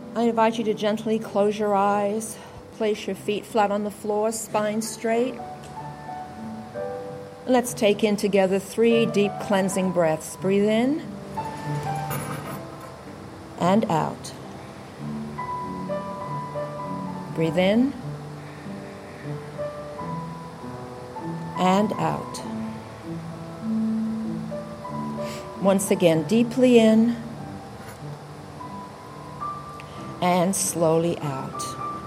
I invite you to gently close your eyes, place your feet flat on the floor, spine straight. Let's take in together 3 deep cleansing breaths. Breathe in and out. Breathe in and out. Once again, deeply in and slowly out.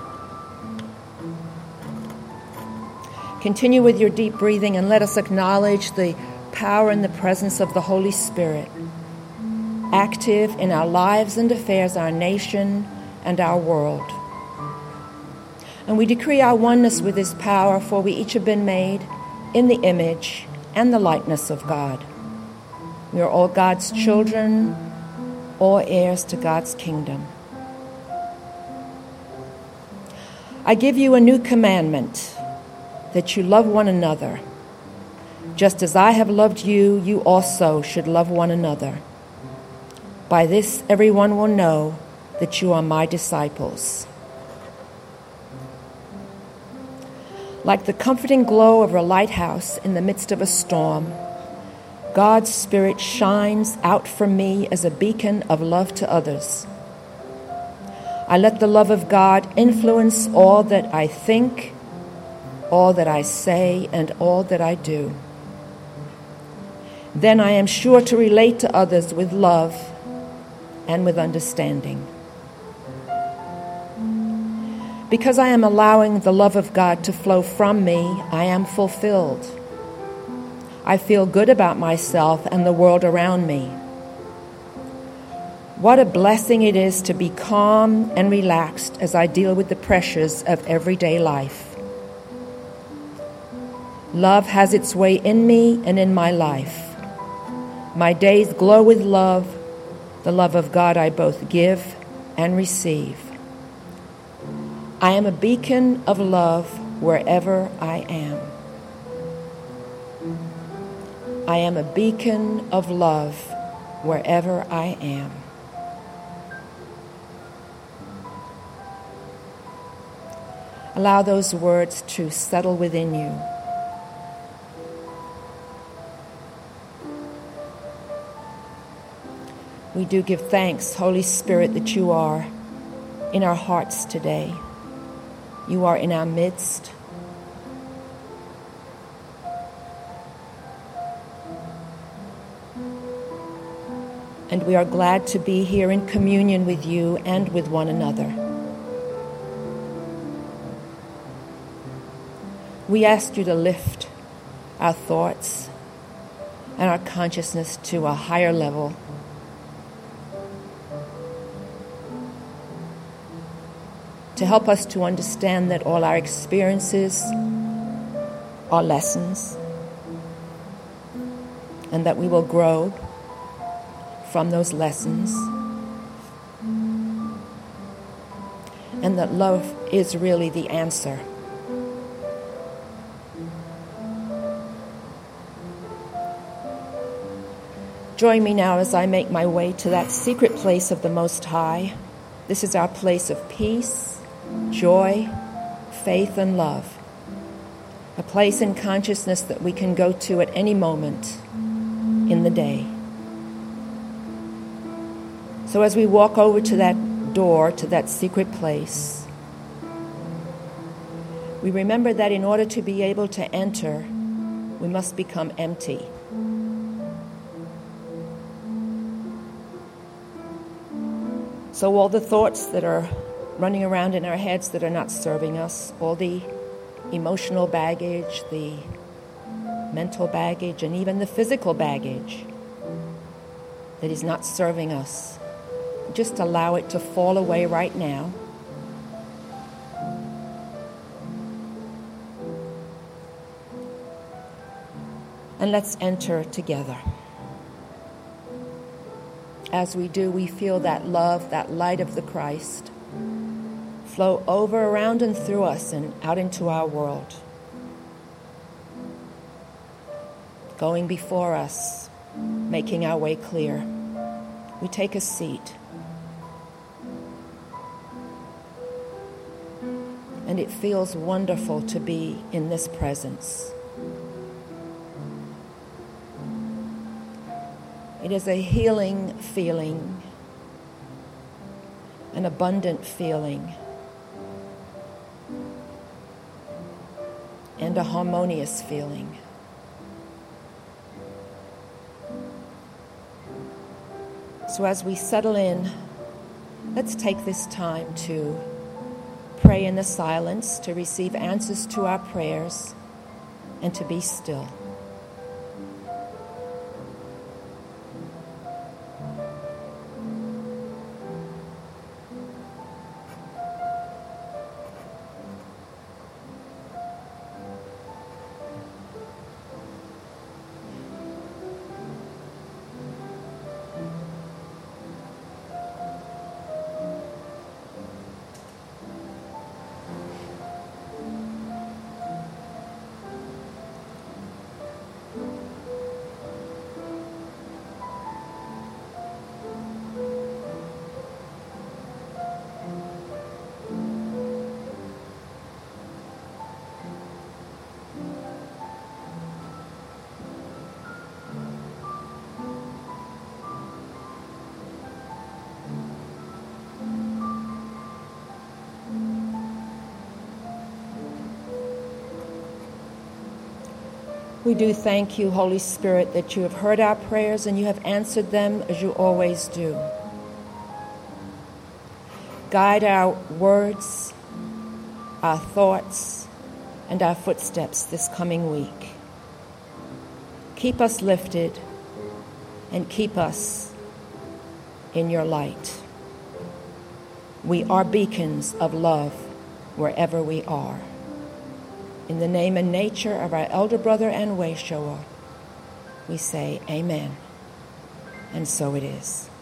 Continue with your deep breathing and let us acknowledge the power and the presence of the Holy Spirit, active in our lives and affairs, our nation and our world. And we decree our oneness with His power, for we each have been made in the image and the likeness of God. We are all God's children, all heirs to God's kingdom. I give you a new commandment, that you love one another. Just as I have loved you, you also should love one another. By this, everyone will know that you are my disciples. Like the comforting glow of a lighthouse in the midst of a storm, God's Spirit shines out from me as a beacon of love to others. I let the love of God influence all that I think, all that I say, and all that I do. Then I am sure to relate to others with love and with understanding. Because I am allowing the love of God to flow from me, I am fulfilled. I feel good about myself and the world around me. What a blessing it is to be calm and relaxed as I deal with the pressures of everyday life. Love has its way in me and in my life. My days glow with love, the love of God I both give and receive. I am a beacon of love wherever I am. I am a beacon of love wherever I am. Allow those words to settle within you. We do give thanks, Holy Spirit, that you are in our hearts today. You are in our midst. And we are glad to be here in communion with you and with one another. We ask you to lift our thoughts and our consciousness to a higher level. To help us to understand that all our experiences are lessons, and that we will grow from those lessons, and that love is really the answer. Join me now as I make my way to that secret place of the Most High. This is our place of peace, joy, faith, and love. A place in consciousness that we can go to at any moment in the day. So as we walk over to that door, to that secret place, we remember that in order to be able to enter, we must become empty. So all the thoughts that are running around in our heads that are not serving us, all the emotional baggage, the mental baggage, and even the physical baggage that is not serving us, just allow it to fall away right now. And let's enter together. As we do, we feel that love, that light of the Christ, flow over, around, and through us and out into our world. Going before us, making our way clear. We take a seat. and it feels wonderful to be in this presence. It is a healing feeling, an abundant feeling, and a harmonious feeling. So as we settle in, let's take this time to pray in the silence, to receive answers to our prayers, and to be still. We do thank you, Holy Spirit, that you have heard our prayers and you have answered them as you always do. Guide our words, our thoughts, and our footsteps this coming week. Keep us lifted and keep us in your light. We are beacons of love wherever we are. In the name and nature of our elder brother and way shower, we say amen. And so it is.